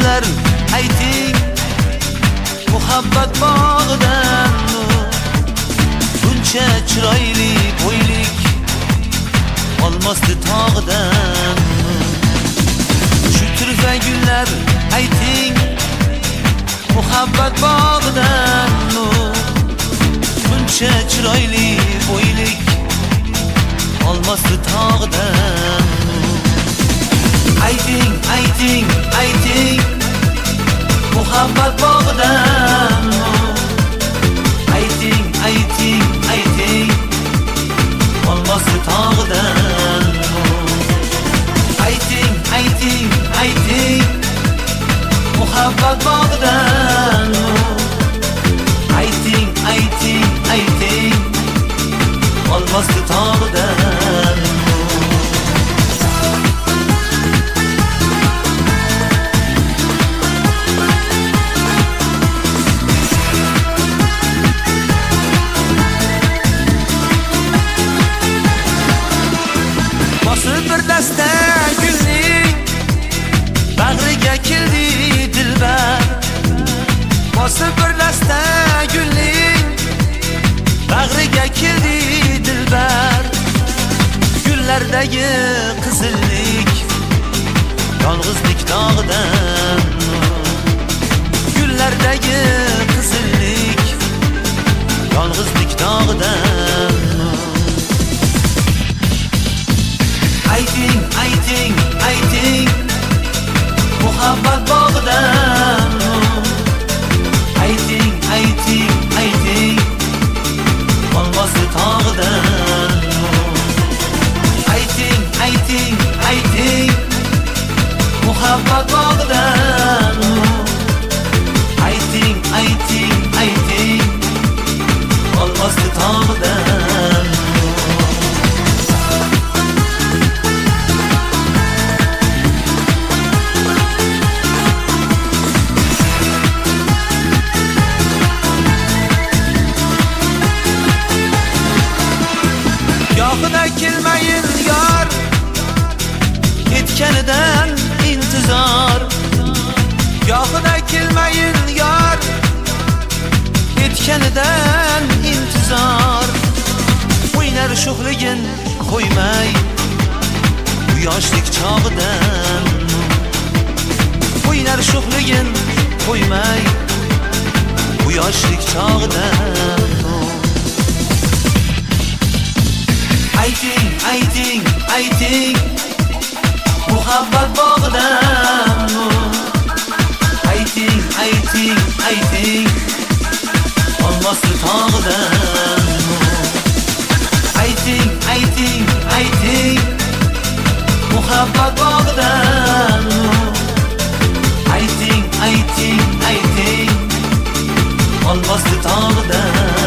gullar ayting muhabbat bog'idan buncha chiroyli bo'ylik olmosdi tog'idan. Shu turfa gullar ayting muhabbat bog'idan buncha chiroyli bo'ylik olmosdi tog'idan. Ayting, ayting, ayting muhabbat bog'idan. Ayting, ayting, ayting olmosdi tog'idan. Ayting, ayting, ayting muhabbat bog'idan. Ayting, ayting, ayting olmosdi tog'idan. Bir dasta gulning bag'riga keldi dilbar. Bosib bir dasta gulning bag'riga keldi dilbar. Gullardagi qizillik yolg'izlik dog'idan. Gullardagi qizillik yolg'izlik dog'idan. Ayting, ayting, ayting muhabbat bog'idan. Ayting, ayting, ayting olmosdi tog'idan. Ayting, ayting, ayting muhabbat bog'idan. Ayting, ayting, ayting olmosdi tog'idan. Yo'qida kelmayin yor etganidan intizor. Yo'qida kelmayin yor etganidan intizor. O'ynar sho'xligin qo'ymay bu yoshlik chog'idan. O'ynar sho'xligin qo'ymay bu yoshlik chog'idan. Ayting, ayting, ayting muhabbat bog'idan. Ayting, ayting, ayting olmosdi tog'idan. Ayting, ayting, ayting muhabbat bog'idan. Ayting, ayting, ayting olmosdi tog'idan.